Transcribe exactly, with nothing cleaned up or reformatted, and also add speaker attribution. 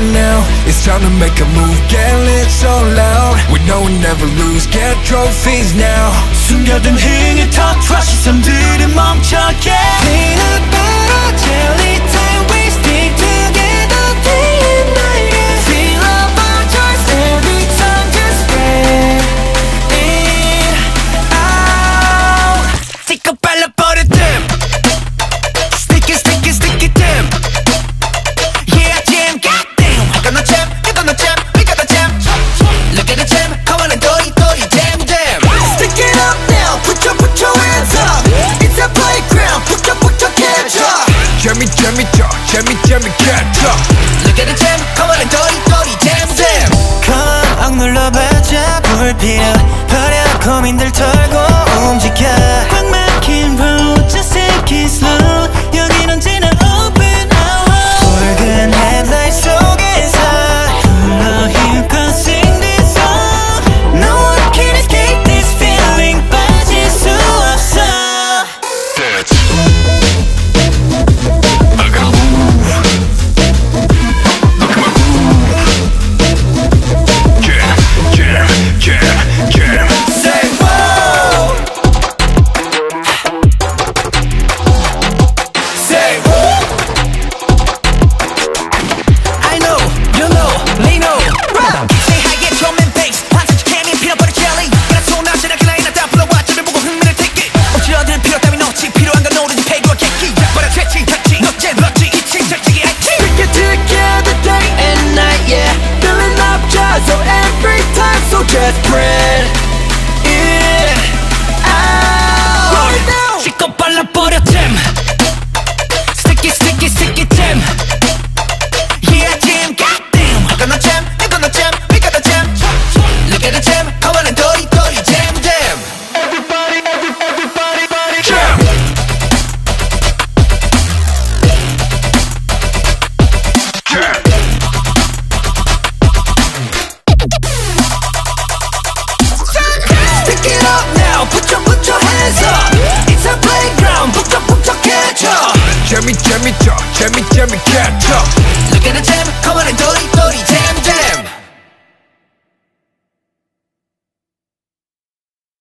Speaker 1: right now. It's time to make a move, get lit so loud. We know we never lose, get trophies now.
Speaker 2: 숨겨둔 흥을 터트려 시선들은 멈춰게.
Speaker 3: Peanut butter jelly time, we stick together day and night. Feel our choice every time, just spread it out.
Speaker 2: Stick up 발라버려 them. Stick it, stick it, stick it them. Yeah, jam, goddamn. I got no jam, you got no jam, we got the jam. Look at the jam, come on and dory, dory, jam, jam.
Speaker 3: Stick it up now, put your, put your hands up. It's a playground, put your, put your catch up.
Speaker 1: Jammy, jammy, jaw, jammy, jammy, catch up.
Speaker 2: Look at the jam, come on and dory, dory, jam, jam.
Speaker 3: 꽉 눌러봐자 불필요 버려 고민들 털고 움직여 꽉 막힌 road just take it slow 여긴 언제나 open hour 붉은 headlight 속에서 불러 힘껏 sing this song No one can escape this feeling 빠질 수 없어
Speaker 1: Dance. I gotta move. Look at my groove. Jam, jam, jam, jam.
Speaker 3: Say whoa Say whoa
Speaker 2: I know, you know, they know. Say hi, get drum and bass. 반사치 케미 peanut butter jelly. 그냥 소나시라게 라인 다 불러와 저를 보고 흥미를 take it. 억지로 얻을 필요 따윈 없지. 필요한 건 노르지 패고 객기. 약발아 채찍 탁지. 넉제 럭지 이칭 절직이 알지.
Speaker 3: We get together day and night, yeah Filling up jars, so every time, so just spread it out Right now
Speaker 2: 실컷 발라버려 jam. Stick it, stick it, stick it jam. Yeah, jam, goddamn. I got no jam, you got no jam, we got the jam. Look at the jam, come on and dory, dory, jam, jam.
Speaker 1: Everybody, everybody, everybody, everybody, jam. Jam.
Speaker 3: Stick it up now, put your, put your hands up It's a playground, put your, put your catch up
Speaker 1: Jammy, jammy, jaw, jammy, jammy, catch up.
Speaker 2: Look at the jam, come on and do it.